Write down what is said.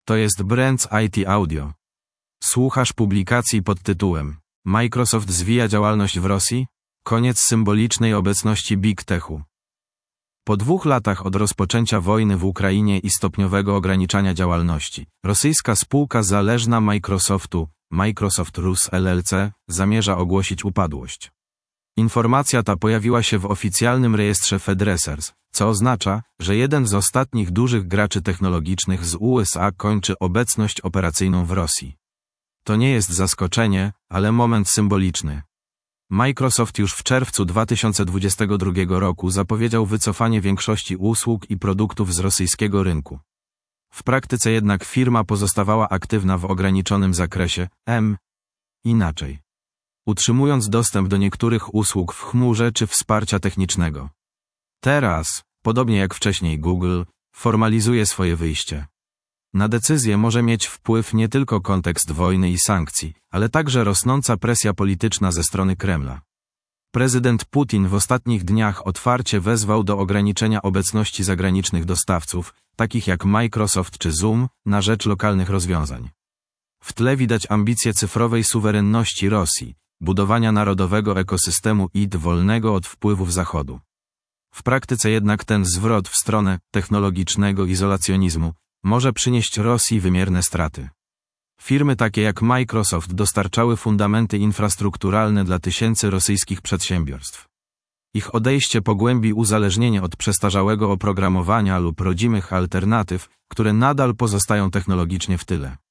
To jest Brands IT Audio. Słuchasz publikacji pod tytułem Microsoft zwija działalność w Rosji? Koniec symbolicznej obecności Big Techu. Po 2 latach od rozpoczęcia wojny w Ukrainie i stopniowego ograniczania działalności, rosyjska spółka zależna Microsoftu, Microsoft Rus LLC, zamierza ogłosić upadłość. Informacja ta pojawiła się w oficjalnym rejestrze FedResearch, co oznacza, że jeden z ostatnich dużych graczy technologicznych z USA kończy obecność operacyjną w Rosji. To nie jest zaskoczenie, ale moment symboliczny. Microsoft już w czerwcu 2022 roku zapowiedział wycofanie większości usług i produktów z rosyjskiego rynku. W praktyce jednak firma pozostawała aktywna w ograniczonym zakresie, inaczej. Utrzymując dostęp do niektórych usług w chmurze czy wsparcia technicznego. Teraz, podobnie jak wcześniej Google, formalizuje swoje wyjście. Na decyzję może mieć wpływ nie tylko kontekst wojny i sankcji, ale także rosnąca presja polityczna ze strony Kremla. Prezydent Putin w ostatnich dniach otwarcie wezwał do ograniczenia obecności zagranicznych dostawców, takich jak Microsoft czy Zoom, na rzecz lokalnych rozwiązań. W tle widać ambicje cyfrowej suwerenności Rosji, budowania narodowego ekosystemu IT wolnego od wpływów Zachodu. W praktyce jednak ten zwrot w stronę technologicznego izolacjonizmu może przynieść Rosji wymierne straty. Firmy takie jak Microsoft dostarczały fundamenty infrastrukturalne dla tysięcy rosyjskich przedsiębiorstw. Ich odejście pogłębi uzależnienie od przestarzałego oprogramowania lub rodzimych alternatyw, które nadal pozostają technologicznie w tyle.